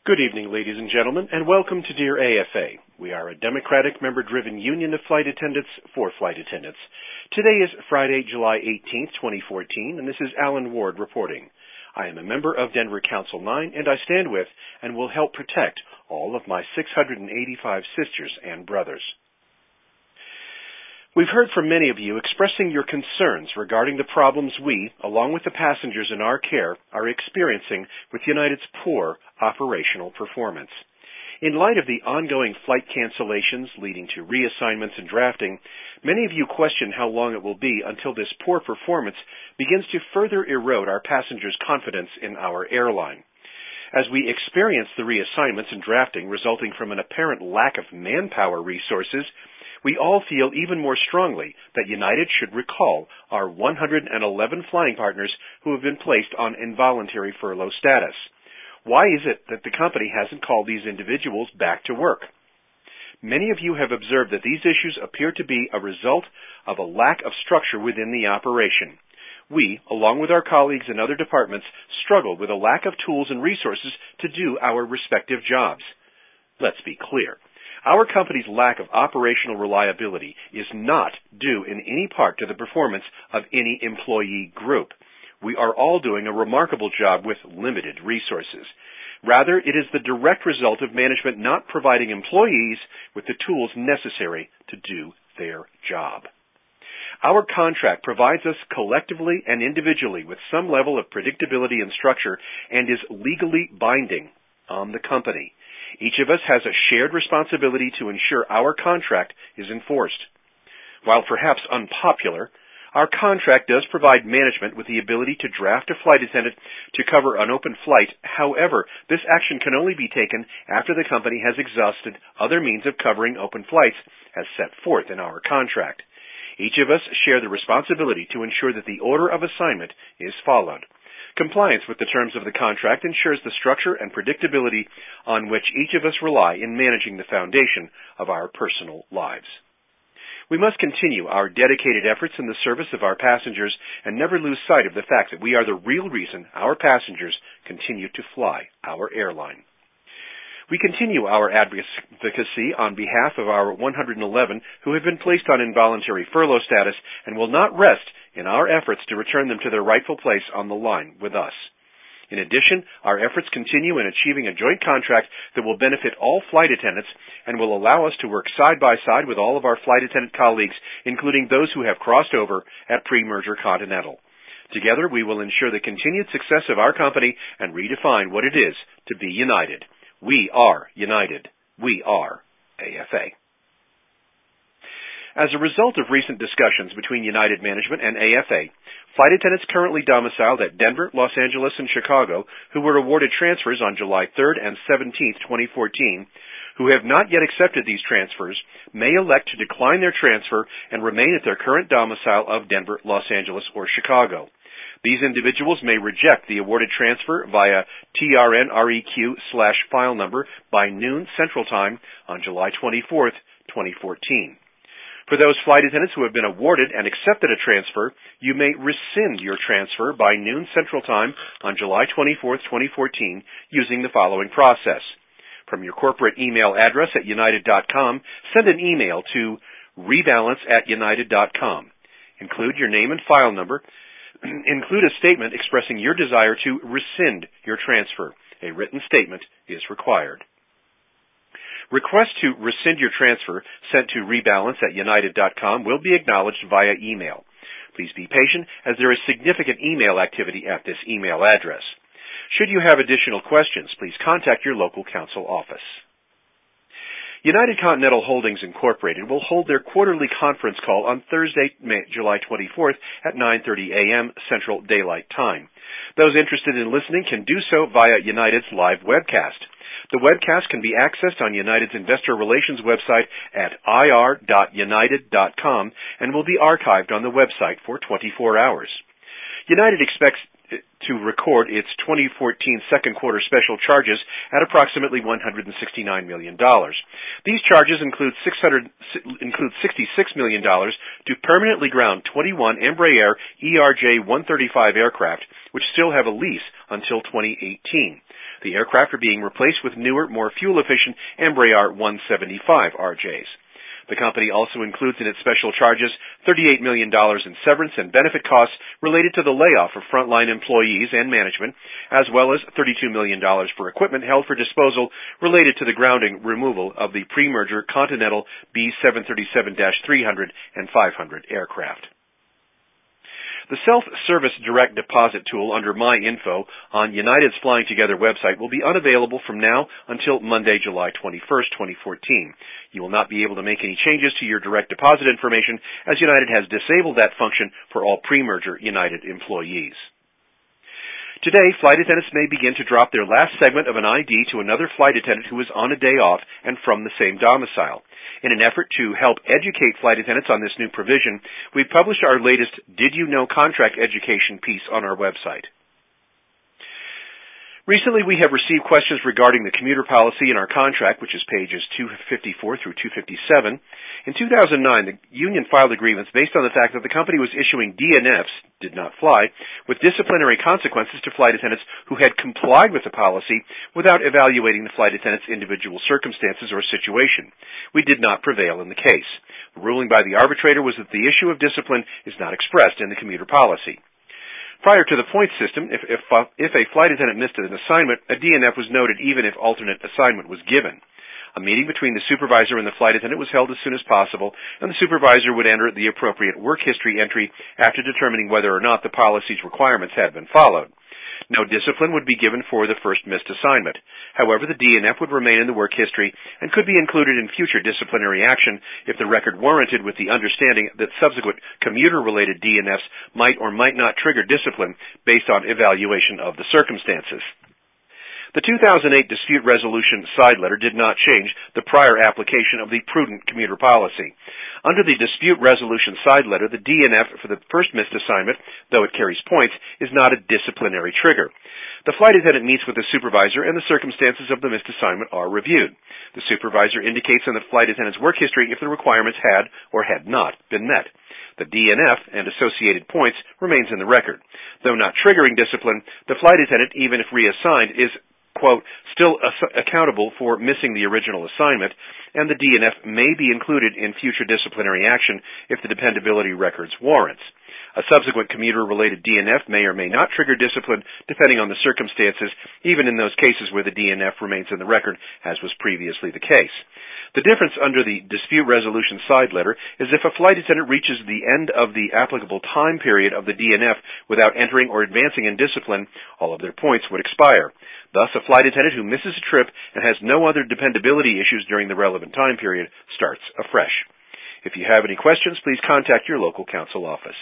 Good evening, ladies and gentlemen, and welcome to Dear AFA. We are a democratic, member-driven union of flight attendants for flight attendants. Today is Friday, July 18th, 2014, and this is Alan Ward reporting. I am a member of Denver Council 9, and I stand with and will help protect all of my 685 sisters and brothers. We've heard from many of you expressing your concerns regarding the problems we, along with the passengers in our care, are experiencing with United's poor operational performance. In light of the ongoing flight cancellations leading to reassignments and drafting, many of you question how long it will be until this poor performance begins to further erode our passengers' confidence in our airline. As we experience the reassignments and drafting resulting from an apparent lack of manpower resources, we all feel even more strongly that United should recall our 111 flying partners who have been placed on involuntary furlough status. Why is it that the company hasn't called these individuals back to work? Many of you have observed that these issues appear to be a result of a lack of structure within the operation. We, along with our colleagues in other departments, struggle with a lack of tools and resources to do our respective jobs. Let's be clear. Our company's lack of operational reliability is not due in any part to the performance of any employee group. We are all doing a remarkable job with limited resources. Rather, it is the direct result of management not providing employees with the tools necessary to do their job. Our contract provides us collectively and individually with some level of predictability and structure and is legally binding on the company. Each of us has a shared responsibility to ensure our contract is enforced. While perhaps unpopular, our contract does provide management with the ability to draft a flight attendant to cover an open flight. However, this action can only be taken after the company has exhausted other means of covering open flights as set forth in our contract. Each of us share the responsibility to ensure that the order of assignment is followed. Compliance with the terms of the contract ensures the structure and predictability on which each of us rely in managing the foundation of our personal lives. We must continue our dedicated efforts in the service of our passengers and never lose sight of the fact that we are the real reason our passengers continue to fly our airline. We continue our advocacy on behalf of our 111 who have been placed on involuntary furlough status and will not rest in our efforts to return them to their rightful place on the line with us. In addition, our efforts continue in achieving a joint contract that will benefit all flight attendants and will allow us to work side by side with all of our flight attendant colleagues, including those who have crossed over at pre-merger Continental. Together, we will ensure the continued success of our company and redefine what it is to be united. We are united. We are AFA. As a result of recent discussions between United Management and AFA, flight attendants currently domiciled at Denver, Los Angeles, and Chicago who were awarded transfers on July 3rd and 17th, 2014, who have not yet accepted these transfers, may elect to decline their transfer and remain at their current domicile of Denver, Los Angeles, or Chicago. These individuals may reject the awarded transfer via TRNREQ/file number by noon Central Time on July 24th, 2014. For those flight attendants who have been awarded and accepted a transfer, you may rescind your transfer by noon Central Time on July 24th, 2014, using the following process. From your corporate email address at united.com, send an email to rebalance@united.com. Include your name and file number. Include a statement expressing your desire to rescind your transfer. A written statement is required. Requests to rescind your transfer sent to rebalance@united.com will be acknowledged via email. Please be patient as there is significant email activity at this email address. Should you have additional questions, please contact your local council office. United Continental Holdings Incorporated will hold their quarterly conference call on Thursday, July 24th at 9:30 a.m. Central Daylight Time. Those interested in listening can do so via United's live webcast. The webcast can be accessed on United's investor relations website at ir.united.com and will be archived on the website for 24 hours. United expects to record its 2014 second quarter special charges at approximately $169 million. These charges include $66 million to permanently ground 21 Embraer ERJ-135 aircraft, which still have a lease until 2018. The aircraft are being replaced with newer, more fuel-efficient Embraer 175 RJs. The company also includes in its special charges $38 million in severance and benefit costs related to the layoff of frontline employees and management, as well as $32 million for equipment held for disposal related to the grounding removal of the pre-merger Continental B737-300 and 500 aircraft. The self-service direct deposit tool under MyInfo on United's Flying Together website will be unavailable from now until Monday, July 21st, 2014. You will not be able to make any changes to your direct deposit information as United has disabled that function for all pre-merger United employees. Today, flight attendants may begin to drop their last segment of an ID to another flight attendant who is on a day off and from the same domicile. In an effort to help educate flight attendants on this new provision, we've published our latest Did You Know contract education piece on our website. Recently, we have received questions regarding the commuter policy in our contract, which is pages 254 through 257. In 2009, the union filed a grievance based on the fact that the company was issuing DNFs, did not fly, with disciplinary consequences to flight attendants who had complied with the policy without evaluating the flight attendant's individual circumstances or situation. We did not prevail in the case. The ruling by the arbitrator was that the issue of discipline is not expressed in the commuter policy. Prior to the point system, if a flight attendant missed an assignment, a DNF was noted even if alternate assignment was given. A meeting between the supervisor and the flight attendant was held as soon as possible, and the supervisor would enter the appropriate work history entry after determining whether or not the policy's requirements had been followed. No discipline would be given for the first missed assignment. However, the DNF would remain in the work history and could be included in future disciplinary action if the record warranted, with the understanding that subsequent commuter-related DNFs might or might not trigger discipline based on evaluation of the circumstances. The 2008 dispute resolution side letter did not change the prior application of the prudent commuter policy. Under the dispute resolution side letter, the DNF for the first missed assignment, though it carries points, is not a disciplinary trigger. The flight attendant meets with the supervisor and the circumstances of the missed assignment are reviewed. The supervisor indicates in the flight attendant's work history if the requirements had or had not been met. The DNF and associated points remains in the record. Though not triggering discipline, the flight attendant, even if reassigned, is quote, still accountable for missing the original assignment, and the DNF may be included in future disciplinary action if the dependability records warrants. A subsequent commuter-related DNF may or may not trigger discipline depending on the circumstances, even in those cases where the DNF remains in the record, as was previously the case. The difference under the dispute resolution side letter is if a flight attendant reaches the end of the applicable time period of the DNF without entering or advancing in discipline, all of their points would expire. Thus, a flight attendant who misses a trip and has no other dependability issues during the relevant time period starts afresh. If you have any questions, please contact your local council office.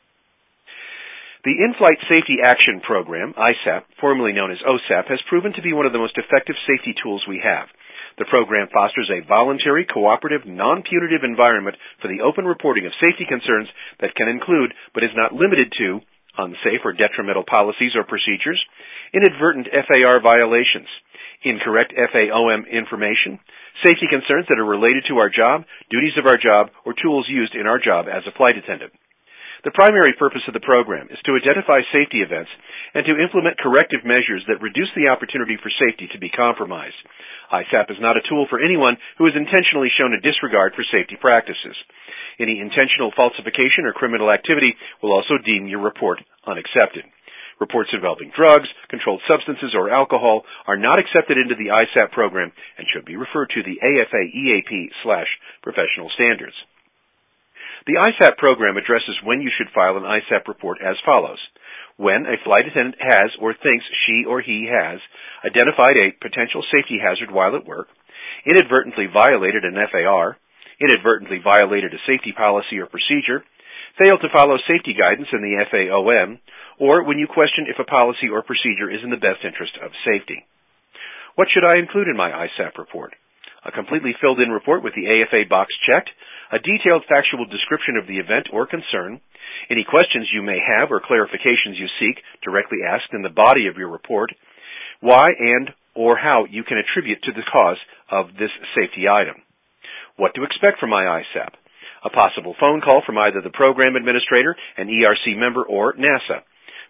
The In-Flight Safety Action Program, ISAP, formerly known as OSAP, has proven to be one of the most effective safety tools we have. The program fosters a voluntary, cooperative, non-punitive environment for the open reporting of safety concerns that can include, but is not limited to, unsafe or detrimental policies or procedures, inadvertent FAR violations, incorrect FAOM information, safety concerns that are related to our job, duties of our job, or tools used in our job as a flight attendant. The primary purpose of the program is to identify safety events and to implement corrective measures that reduce the opportunity for safety to be compromised. ISAP is not a tool for anyone who has intentionally shown a disregard for safety practices. Any intentional falsification or criminal activity will also deem your report unaccepted. Reports involving drugs, controlled substances, or alcohol are not accepted into the ISAP program and should be referred to the AFA EAP/professional standards. The ISAP program addresses when you should file an ISAP report as follows. When a flight attendant has or thinks she or he has identified a potential safety hazard while at work, inadvertently violated an FAR, inadvertently violated a safety policy or procedure, failed to follow safety guidance in the FAOM, or when you question if a policy or procedure is in the best interest of safety. What should I include in my ISAP report? A completely filled-in report with the AFA box checked, a detailed factual description of the event or concern, any questions you may have or clarifications you seek directly asked in the body of your report, why and or how you can attribute to the cause of this safety item. What to expect from my ISAP. A possible phone call from either the program administrator, an ERC member, or NASA.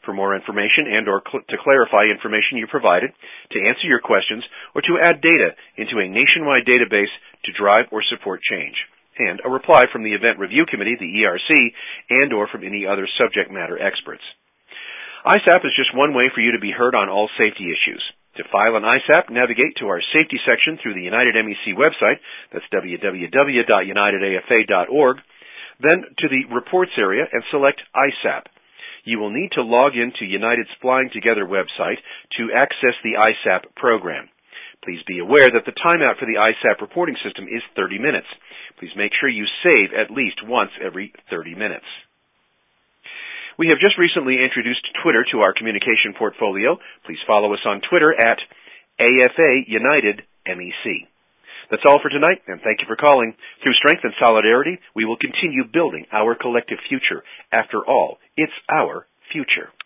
For more information and or to clarify information you provided, to answer your questions, or to add data into a nationwide database to drive or support change, and a reply from the Event Review Committee, the ERC, and or from any other subject matter experts. ISAP is just one way for you to be heard on all safety issues. To file an ISAP, navigate to our safety section through the United MEC website, that's www.unitedafa.org, then to the Reports area and select ISAP. You will need to log in to United's Flying Together website to access the ISAP program. Please be aware that the timeout for the ISAP reporting system is 30 minutes. Please make sure you save at least once every 30 minutes. We have just recently introduced Twitter to our communication portfolio. Please follow us on Twitter at AFA United MEC. That's all for tonight, and thank you for calling. Through strength and solidarity, we will continue building our collective future. After all, it's our future.